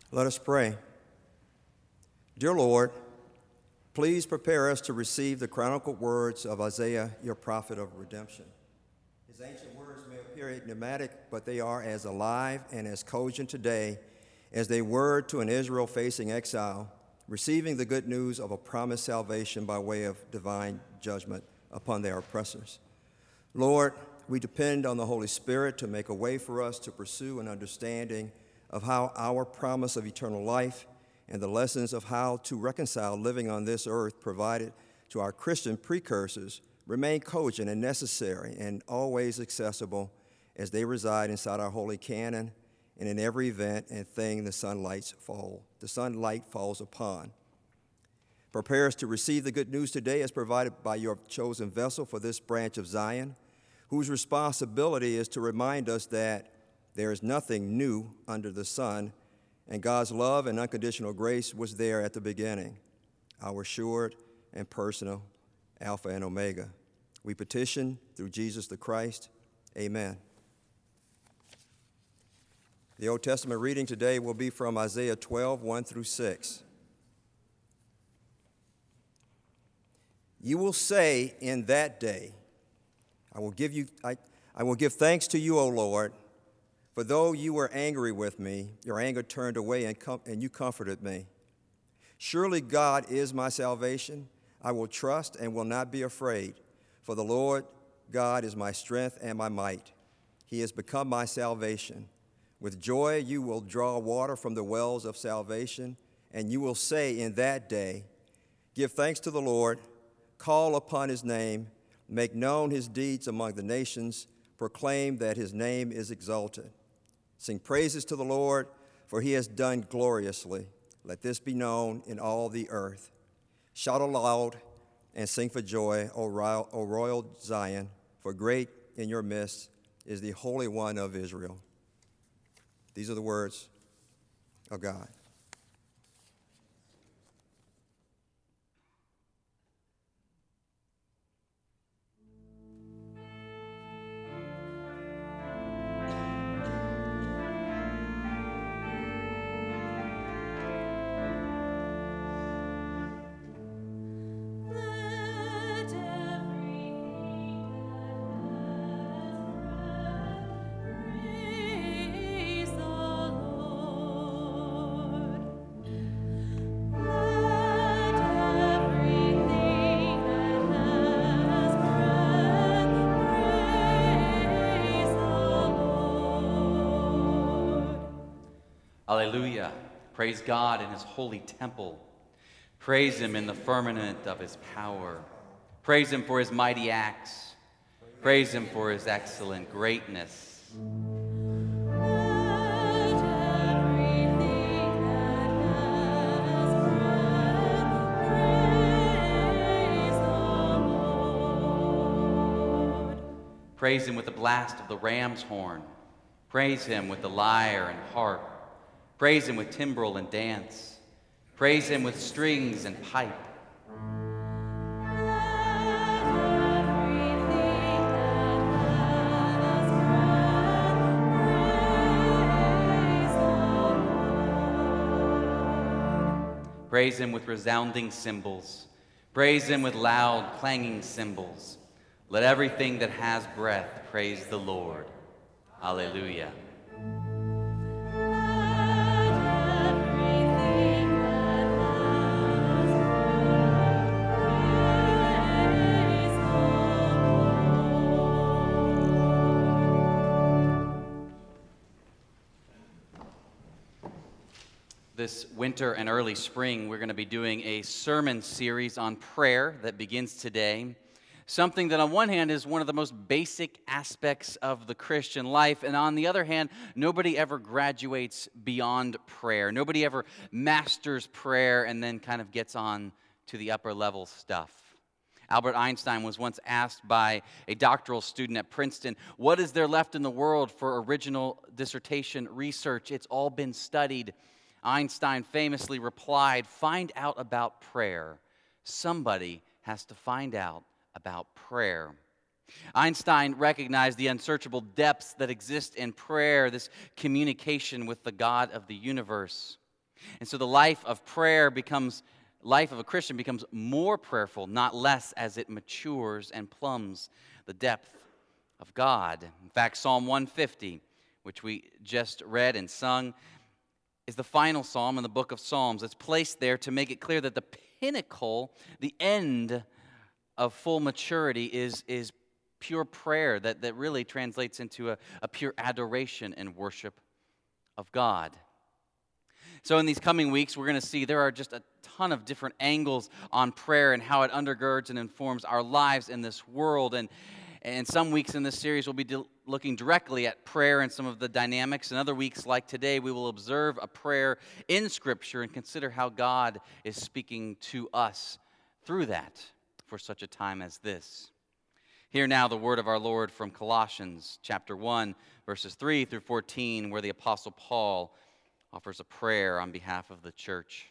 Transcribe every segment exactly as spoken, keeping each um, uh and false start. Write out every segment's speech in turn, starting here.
Let us pray. Dear Lord, please prepare us to receive the chronicled words of Isaiah, your prophet of redemption. His ancient words may appear enigmatic, but they are as alive and as cogent today as they were to an Israel facing exile, receiving the good news of a promised salvation by way of divine judgment upon their oppressors. Lord, we depend on the Holy Spirit to make a way for us to pursue an understanding of how our promise of eternal life and the lessons of how to reconcile living on this earth provided to our Christian precursors remain cogent and necessary and always accessible as they reside inside our holy canon and in every event and thing the sunlights fall, the sunlight falls upon. Prepare us to receive the good news today as provided by your chosen vessel for this branch of Zion, whose responsibility is to remind us that there is nothing new under the sun, and God's love and unconditional grace was there at the beginning, our assured and personal Alpha and Omega. We petition through Jesus the Christ. Amen. The Old Testament reading today will be from Isaiah twelve, one through six. You will say in that day, I will give you, I, I will give thanks to you, O Lord, for though you were angry with me, your anger turned away and, com- and you comforted me. Surely God is my salvation. I will trust and will not be afraid, for the Lord God is my strength and my might. He has become my salvation. With joy you will draw water from the wells of salvation, and you will say in that day, give thanks to the Lord, call upon his name, make known his deeds among the nations, proclaim that his name is exalted. Sing praises to the Lord, for he has done gloriously. Let this be known in all the earth. Shout aloud and sing for joy, O royal, o royal Zion, for great in your midst is the Holy One of Israel. These are the words of God. Hallelujah. Praise God in his holy temple. Praise him in the firmament of his power. Praise him for his mighty acts. Praise him for his excellent greatness. Praise him with the blast of the ram's horn. Praise him with the lyre and harp. Praise him with timbrel and dance. Praise him with strings and pipe. Praise him with resounding cymbals. Praise him with loud, clanging cymbals. Let everything that has breath praise the Lord. Hallelujah. This winter and early spring, we're going to be doing a sermon series on prayer that begins today. Something that on one hand is one of the most basic aspects of the Christian life, and on the other hand, nobody ever graduates beyond prayer. Nobody ever masters prayer and then kind of gets on to the upper level stuff. Albert Einstein was once asked by a doctoral student at Princeton, what is there left in the world for original dissertation research? It's all been studied. Einstein famously replied, find out about prayer. Somebody has to find out about prayer. Einstein recognized the unsearchable depths that exist in prayer, this communication with the God of the universe. And so the life of prayer becomes, life of a Christian becomes more prayerful, not less, as it matures and plumbs the depth of God. In fact, Psalm one fifty, which we just read and sung, is the final psalm in the book of Psalms. It's placed there to make it clear that the pinnacle, the end of full maturity is, is pure prayer, that, that really translates into a, a pure adoration and worship of God. So in these coming weeks, we're going to see there are just a ton of different angles on prayer and how it undergirds and informs our lives in this world. And And some weeks in this series, we'll be di- looking directly at prayer and some of the dynamics. And other weeks, like today, we will observe a prayer in Scripture and consider how God is speaking to us through that for such a time as this. Hear now the word of our Lord from Colossians chapter one, verses three through fourteen, where the Apostle Paul offers a prayer on behalf of the church.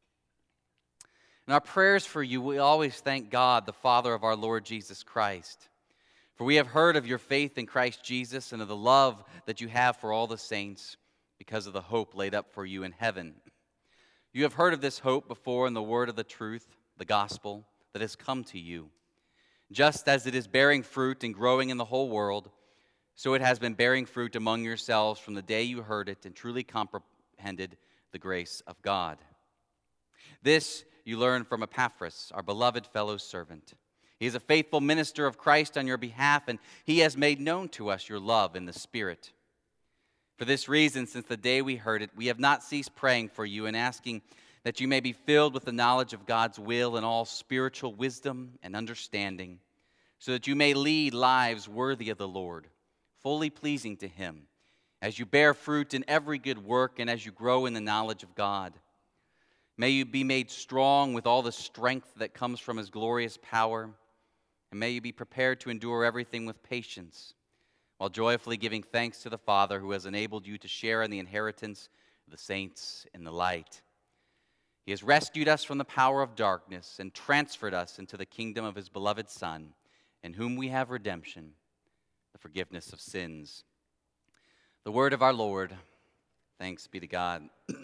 In our prayers for you, we always thank God, the Father of our Lord Jesus Christ. For we have heard of your faith in Christ Jesus and of the love that you have for all the saints because of the hope laid up for you in heaven. You have heard of this hope before in the word of the truth, the gospel, that has come to you. Just as it is bearing fruit and growing in the whole world, so it has been bearing fruit among yourselves from the day you heard it and truly comprehended the grace of God. This you learned from Epaphras, our beloved fellow servant. He is a faithful minister of Christ on your behalf, and he has made known to us your love in the Spirit. For this reason, since the day we heard it, we have not ceased praying for you and asking that you may be filled with the knowledge of God's will and all spiritual wisdom and understanding, so that you may lead lives worthy of the Lord, fully pleasing to him, as you bear fruit in every good work and as you grow in the knowledge of God. May you be made strong with all the strength that comes from his glorious power, and may you be prepared to endure everything with patience, while joyfully giving thanks to the Father who has enabled you to share in the inheritance of the saints in the light. He has rescued us from the power of darkness and transferred us into the kingdom of his beloved Son, in whom we have redemption, the forgiveness of sins. The word of our Lord. Thanks be to God.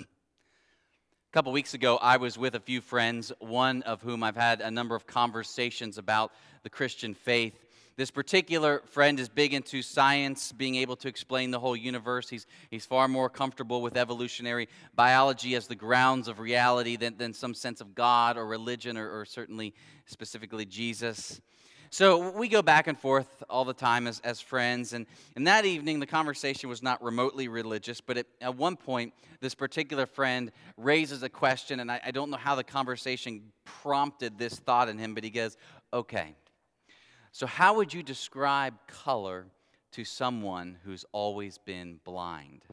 A couple weeks ago, I was with a few friends, one of whom I've had a number of conversations about the Christian faith. This particular friend is big into science, being able to explain the whole universe. He's, he's far more comfortable with evolutionary biology as the grounds of reality than, than some sense of God or religion or, or certainly specifically Jesus. So we go back and forth all the time as, as friends, and, and that evening the conversation was not remotely religious, but it, at one point this particular friend raises a question, and I, I don't know how the conversation prompted this thought in him, but he goes, okay, so how would you describe color to someone who's always been blind?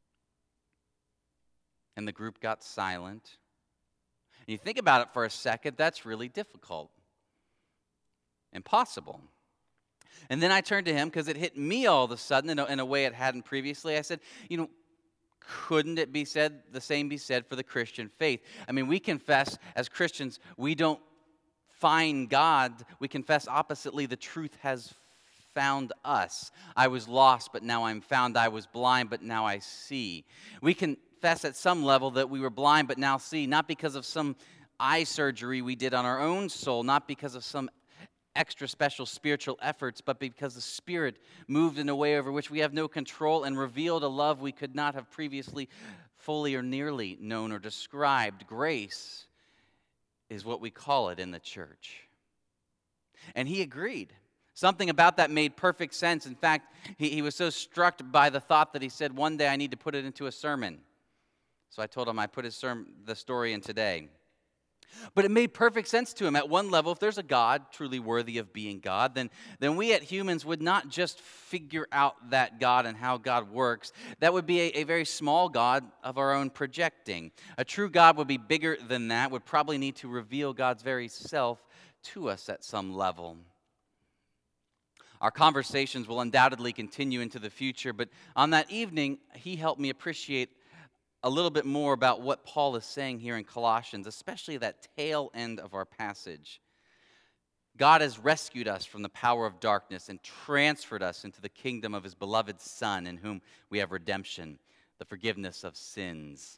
And the group got silent. And you think about it for a second, that's really difficult. Impossible. And then I turned to him because it hit me all of a sudden in a, in a way it hadn't previously. I said, you know, couldn't it be said, the same be said for the Christian faith? I mean, we confess as Christians, we don't find God. We confess oppositely, the truth has found us. I was lost, but now I'm found. I was blind, but now I see. We confess at some level that we were blind, but now see, not because of some eye surgery we did on our own soul, not because of some extra special spiritual efforts, but because the Spirit moved in a way over which we have no control and revealed a love we could not have previously fully or nearly known or described. Grace is what we call it in the church. And he agreed. Something about that made perfect sense. In fact, he, he was so struck by the thought that he said, one day I need to put it into a sermon. So I told him I put his sermon, the story in today. But it made perfect sense to him. At one level, if there's a God truly worthy of being God, then, then we at humans would not just figure out that God and how God works. That would be a, a very small God of our own projecting. A true God would be bigger than that, would probably need to reveal God's very self to us at some level. Our conversations will undoubtedly continue into the future, but on that evening, he helped me appreciate a little bit more about what Paul is saying here in Colossians, especially that tail end of our passage. God has rescued us from the power of darkness and transferred us into the kingdom of his beloved Son, in whom we have redemption, the forgiveness of sins.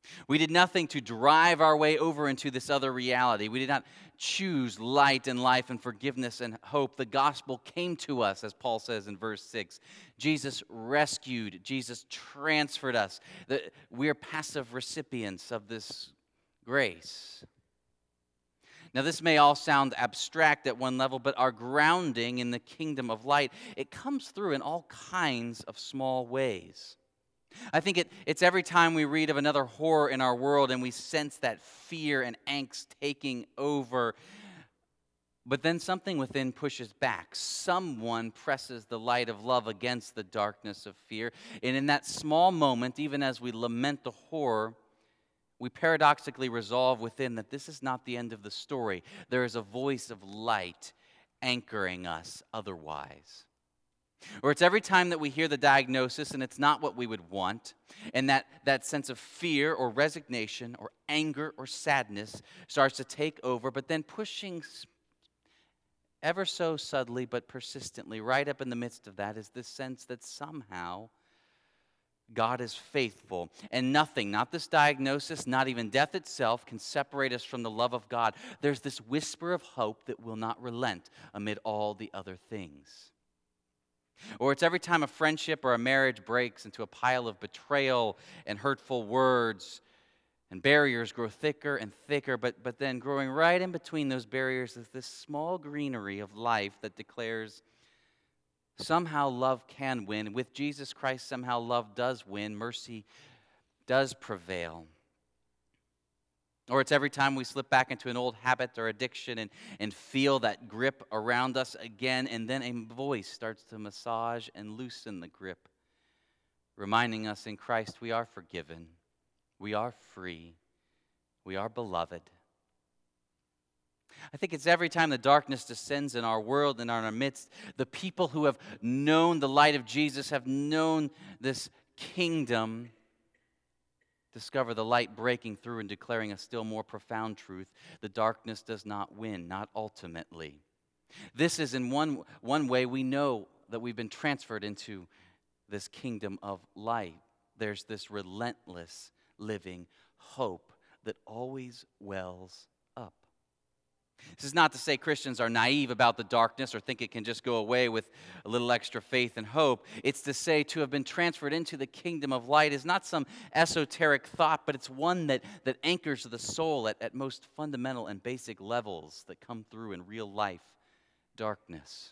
We did nothing to drive our way over into this other reality. We did not choose light and life and forgiveness and hope. The gospel came to us, as Paul says in verse six. Jesus rescued, Jesus transferred us. We are passive recipients of this grace. Now, this may all sound abstract at one level, but our grounding in the kingdom of light, it comes through in all kinds of small ways. I think it, it's every time we read of another horror in our world and we sense that fear and angst taking over, but then something within pushes back. Someone presses the light of love against the darkness of fear. And in that small moment, even as we lament the horror, we paradoxically resolve within that this is not the end of the story. There is a voice of light anchoring us otherwise. Or it's every time that we hear the diagnosis and it's not what we would want, and that, that sense of fear or resignation or anger or sadness starts to take over, but then pushing ever so subtly but persistently right up in the midst of that is this sense that somehow God is faithful, and nothing, not this diagnosis, not even death itself, can separate us from the love of God. There's this whisper of hope that will not relent amid all the other things. Or it's every time a friendship or a marriage breaks into a pile of betrayal and hurtful words, and barriers grow thicker and thicker, but, but then growing right in between those barriers is this small greenery of life that declares somehow love can win. With Jesus Christ, somehow love does win. Mercy does prevail. Or it's every time we slip back into an old habit or addiction and, and feel that grip around us again, and then a voice starts to massage and loosen the grip, reminding us in Christ we are forgiven, we are free, we are beloved. I think it's every time the darkness descends in our world and in our midst, the people who have known the light of Jesus, have known this kingdom, discover the light breaking through and declaring a still more profound truth. The darkness does not win, not ultimately. This is in one, one way we know that we've been transferred into this kingdom of light. There's this relentless living hope that always wells up. This is not to say Christians are naive about the darkness or think it can just go away with a little extra faith and hope. It's to say to have been transferred into the kingdom of light is not some esoteric thought, but it's one that, that anchors the soul at, at most fundamental and basic levels that come through in real life darkness.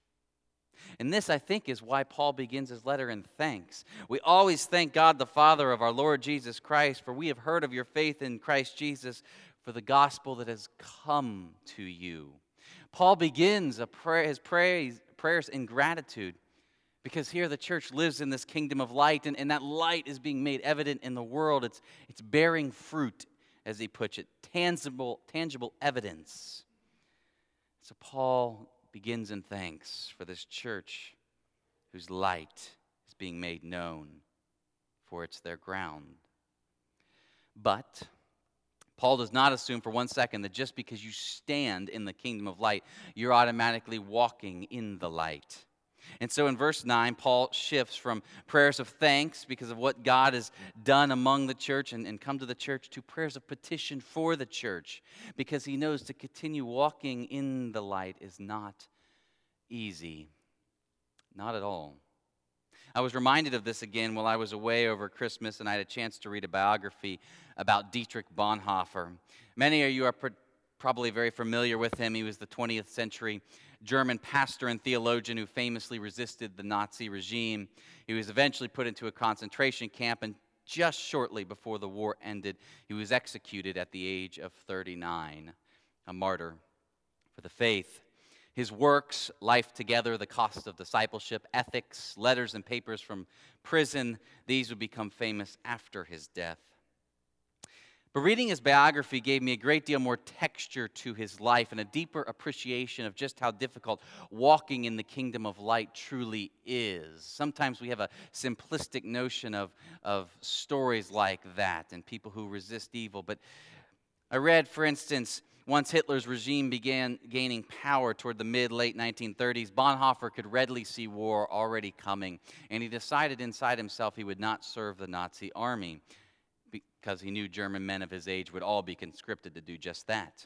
And this, I think, is why Paul begins his letter in thanks. We always thank God the Father of our Lord Jesus Christ, for we have heard of your faith in Christ Jesus, for the gospel that has come to you. Paul begins a prayer, his praise, prayers in gratitude, because here the church lives in this kingdom of light, and, and that light is being made evident in the world. It's, it's bearing fruit, as he puts it, tangible, tangible evidence. So Paul begins in thanks for this church whose light is being made known, for it's their ground. But Paul does not assume for one second that just because you stand in the kingdom of light, you're automatically walking in the light. And so in verse nine, Paul shifts from prayers of thanks because of what God has done among the church and, and come to the church to prayers of petition for the church, because he knows to continue walking in the light is not easy. Not at all. I was reminded of this again while I was away over Christmas, and I had a chance to read a biography about Dietrich Bonhoeffer. Many of you are pr- probably very familiar with him. He was the twentieth century German pastor and theologian who famously resisted the Nazi regime. He was eventually put into a concentration camp, and just shortly before the war ended, he was executed at the age of thirty-nine, a martyr for the faith. His works, Life Together, The Cost of Discipleship, Ethics, Letters and Papers from Prison, these would become famous after his death. But reading his biography gave me a great deal more texture to his life and a deeper appreciation of just how difficult walking in the kingdom of light truly is. Sometimes we have a simplistic notion of, of stories like that and people who resist evil. But I read, for instance, once Hitler's regime began gaining power toward the mid-late nineteen thirties, Bonhoeffer could readily see war already coming, and he decided inside himself he would not serve the Nazi army. because he knew German men of his age would all be conscripted to do just that.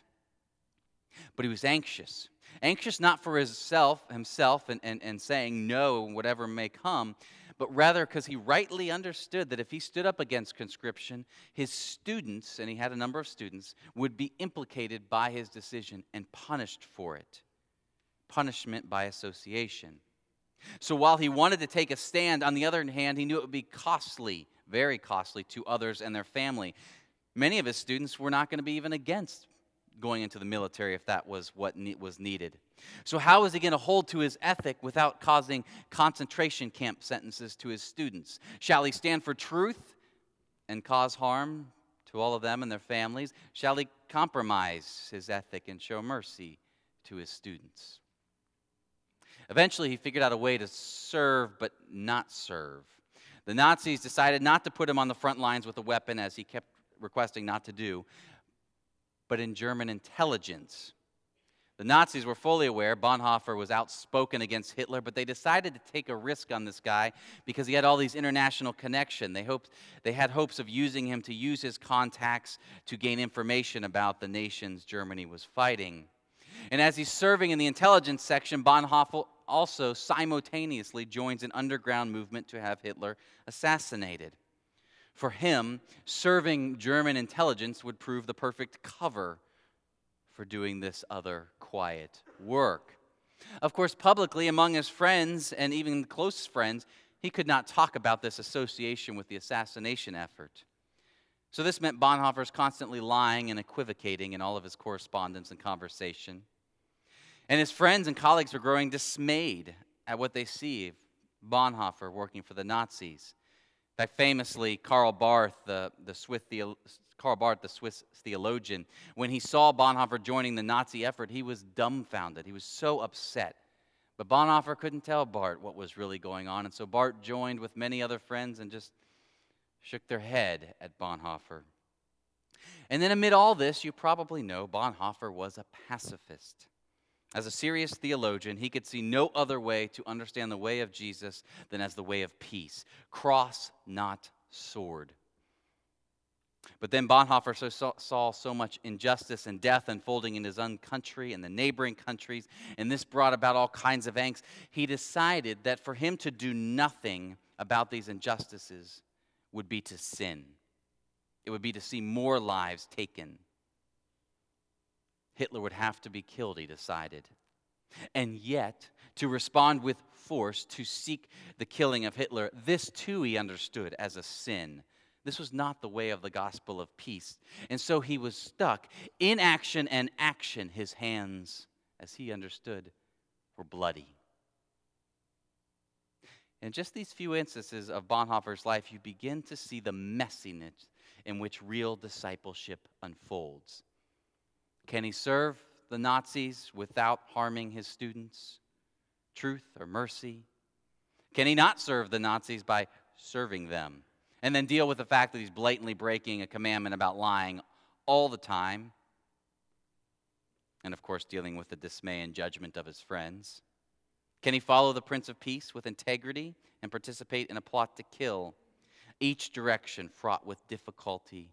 But he was anxious. Anxious not for himself, himself and, and, and saying no, whatever may come, but rather because he rightly understood that if he stood up against conscription, his students, and he had a number of students, would be implicated by his decision and punished for it. Punishment by association. So while he wanted to take a stand, on the other hand, he knew it would be costly, very costly to others and their family. Many of his students were not going to be even against going into the military if that was what ne- was needed. So how is he going to hold to his ethic without causing concentration camp sentences to his students? Shall he stand for truth and cause harm to all of them and their families? Shall he compromise his ethic and show mercy to his students? Eventually, he figured out a way to serve but not serve. The Nazis decided not to put him on the front lines with a weapon, as he kept requesting not to do, but in German intelligence. The Nazis were fully aware Bonhoeffer was outspoken against Hitler, but they decided to take a risk on this guy because he had all these international connections. They hoped they had hopes of using him to use his contacts to gain information about the nations Germany was fighting. And as he's serving in the intelligence section, Bonhoeffer also simultaneously joins an underground movement to have Hitler assassinated. For him, serving German intelligence would prove the perfect cover for doing this other quiet work. Of course, publicly, among his friends and even close friends, he could not talk about this association with the assassination effort. So this meant Bonhoeffer's constantly lying and equivocating in all of his correspondence and conversation. And his friends and colleagues were growing dismayed at what they see of Bonhoeffer working for the Nazis. In fact, famously, Karl Barth, the, the Swiss theo, Karl Barth, the Swiss theologian, when he saw Bonhoeffer joining the Nazi effort, he was dumbfounded. He was so upset. But Bonhoeffer couldn't tell Barth what was really going on, and so Barth joined with many other friends and just shook their head at Bonhoeffer. And then amid all this, you probably know Bonhoeffer was a pacifist. As a serious theologian, he could see no other way to understand the way of Jesus than as the way of peace. Cross, not sword. But then Bonhoeffer so, saw, saw so much injustice and death unfolding in his own country and the neighboring countries, and this brought about all kinds of angst. He decided that for him to do nothing about these injustices would be to sin. It would be to see more lives taken. Hitler would have to be killed, he decided. And yet, to respond with force, to seek the killing of Hitler, this too he understood as a sin. This was not the way of the gospel of peace. And so he was stuck in action and action. His hands, as he understood, were bloody. In just these few instances of Bonhoeffer's life, you begin to see the messiness in which real discipleship unfolds. Can he serve the Nazis without harming his students? Truth or mercy? Can he not serve the Nazis by serving them? And then deal with the fact that he's blatantly breaking a commandment about lying all the time? And of course, dealing with the dismay and judgment of his friends. Can he follow the Prince of Peace with integrity and participate in a plot to kill? Each direction fraught with difficulty.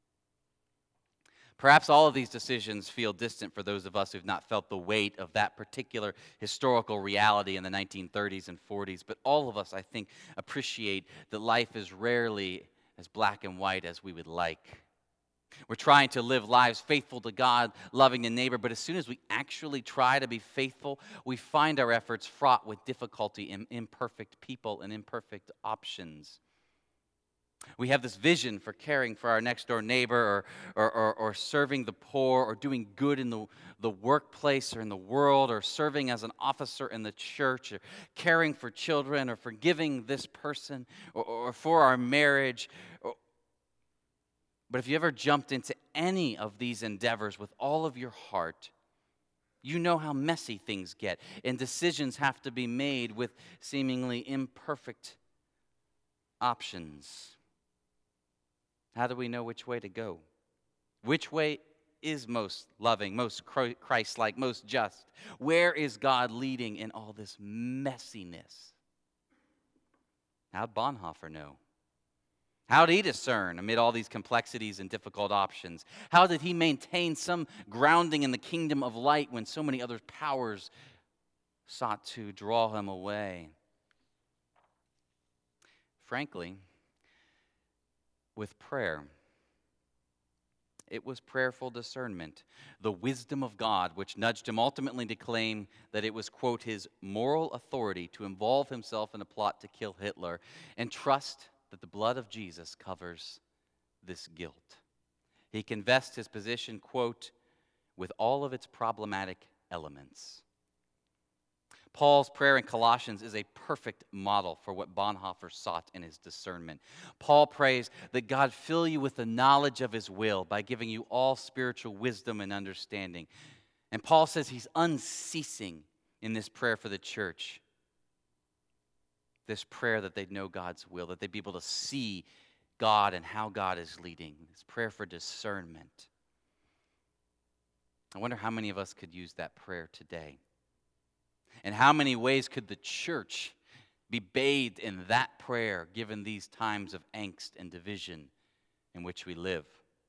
Perhaps all of these decisions feel distant for those of us who've not felt the weight of that particular historical reality in the nineteen thirties and forties, but all of us, I think, appreciate that life is rarely as black and white as we would like. We're trying to live lives faithful to God, loving the neighbor, but as soon as we actually try to be faithful, we find our efforts fraught with difficulty and imperfect people and imperfect options. We have this vision for caring for our next door neighbor or, or, or, or serving the poor or doing good in the, the workplace or in the world or serving as an officer in the church or caring for children or forgiving this person or, or for our marriage. Or, but if you ever jumped into any of these endeavors with all of your heart, you know how messy things get and decisions have to be made with seemingly imperfect options. How do we know which way to go? Which way is most loving, most Christ-like, most just? Where is God leading in all this messiness? How'd Bonhoeffer know? How did he discern amid all these complexities and difficult options? How did he maintain some grounding in the kingdom of light when so many other powers sought to draw him away? Frankly, with prayer. It was prayerful discernment, the wisdom of God, which nudged him ultimately to claim that it was, quote, his moral authority to involve himself in a plot to kill Hitler and trust that the blood of Jesus covers this guilt. He confessed his position, quote, with all of its problematic elements. Paul's prayer in Colossians is a perfect model for what Bonhoeffer sought in his discernment. Paul prays that God fill you with the knowledge of his will by giving you all spiritual wisdom and understanding. And Paul says he's unceasing in this prayer for the church. This prayer that they'd know God's will, that they'd be able to see God and how God is leading. This prayer for discernment. I wonder how many of us could use that prayer today. And how many ways could the church be bathed in that prayer given these times of angst and division in which we live?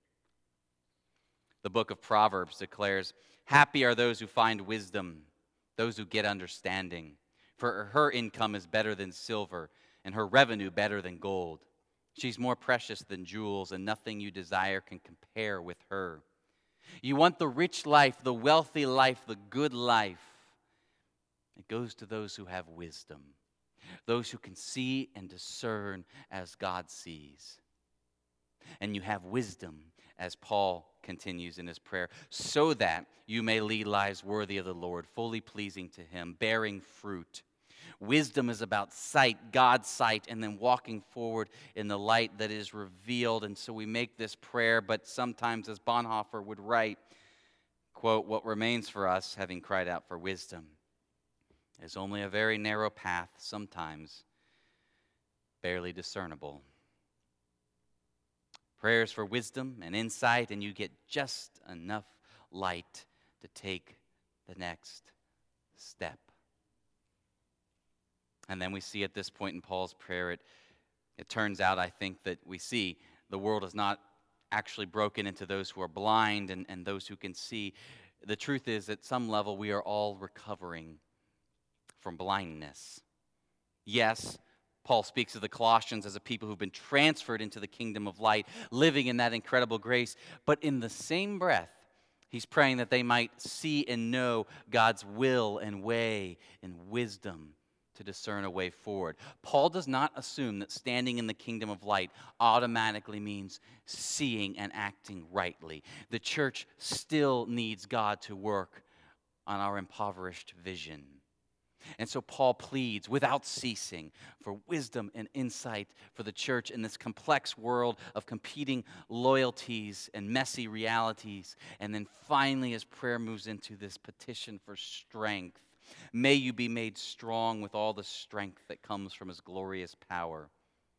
The book of Proverbs declares, "Happy are those who find wisdom, those who get understanding. For her income is better than silver, and her revenue better than gold. She's more precious than jewels, and nothing you desire can compare with her." You want the rich life, the wealthy life, the good life. It goes to those who have wisdom, those who can see and discern as God sees. And you have wisdom, as Paul continues in his prayer, so that you may lead lives worthy of the Lord, fully pleasing to him, bearing fruit. Wisdom is about sight, God's sight, and then walking forward in the light that is revealed. And so we make this prayer, but sometimes, as Bonhoeffer would write, quote, "What remains for us, having cried out for wisdom, is only a very narrow path, sometimes barely discernible." Prayers for wisdom and insight, and you get just enough light to take the next step. And then we see at this point in Paul's prayer, it, it turns out, I think, that we see the world is not actually broken into those who are blind and, and those who can see. The truth is, at some level, we are all recovering from blindness. Yes, Paul speaks of the Colossians as a people who've been transferred into the kingdom of light, living in that incredible grace. But in the same breath, he's praying that they might see and know God's will and way and wisdom to discern a way forward. Paul does not assume that standing in the kingdom of light automatically means seeing and acting rightly. The church still needs God to work on our impoverished vision. And so Paul pleads without ceasing for wisdom and insight for the church in this complex world of competing loyalties and messy realities. And then finally, his prayer moves into this petition for strength. May you be made strong with all the strength that comes from his glorious power.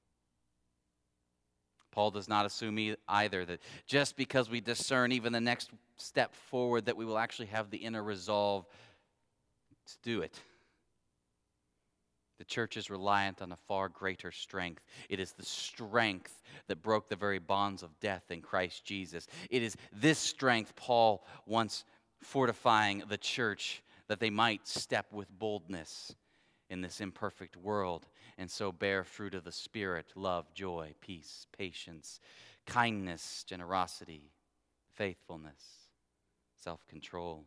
Paul does not assume either that just because we discern even the next step forward that we will actually have the inner resolve to do it. The church is reliant on a far greater strength. It is the strength that broke the very bonds of death in Christ Jesus. It is this strength Paul wants fortifying the church that they might step with boldness in this imperfect world and so bear fruit of the Spirit, love, joy, peace, patience, kindness, generosity, faithfulness, self-control.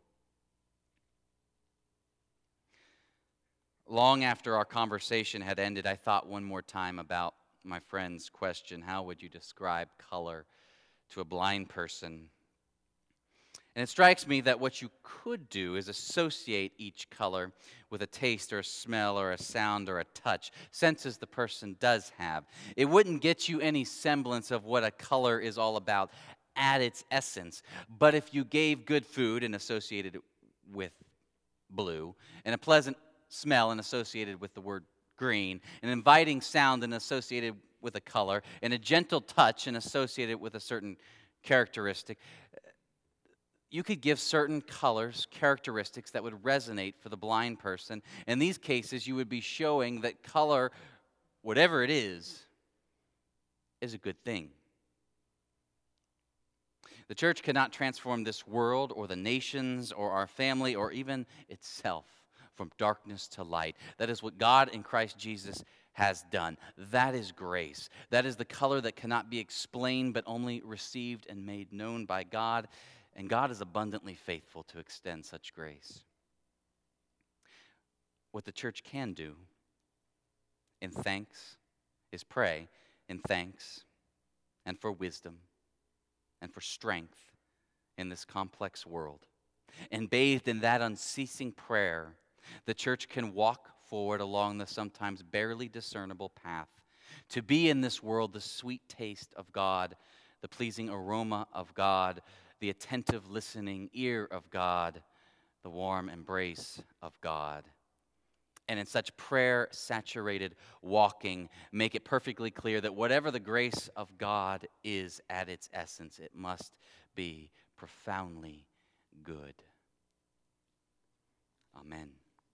Long after our conversation had ended, I thought one more time about my friend's question, how would you describe color to a blind person? And it strikes me that what you could do is associate each color with a taste or a smell or a sound or a touch, senses the person does have. It wouldn't get you any semblance of what a color is all about at its essence. But if you gave good food and associated it with blue, and a pleasant smell and associated with the word green, an inviting sound and associated with a color, and a gentle touch and associated with a certain characteristic, you could give certain colors characteristics that would resonate for the blind person. In these cases, you would be showing that color, whatever it is, is a good thing. The church cannot transform this world or the nations or our family or even itself from darkness to light. That is what God in Christ Jesus has done. That is grace. That is the color that cannot be explained but only received and made known by God. And God is abundantly faithful to extend such grace. What the church can do in thanks is pray in thanks and for wisdom and for strength in this complex world. And bathed in that unceasing prayer, the church can walk forward along the sometimes barely discernible path to be in this world the sweet taste of God, the pleasing aroma of God, the attentive listening ear of God, the warm embrace of God. And in such prayer-saturated walking, make it perfectly clear that whatever the grace of God is at its essence, it must be profoundly good. Amen.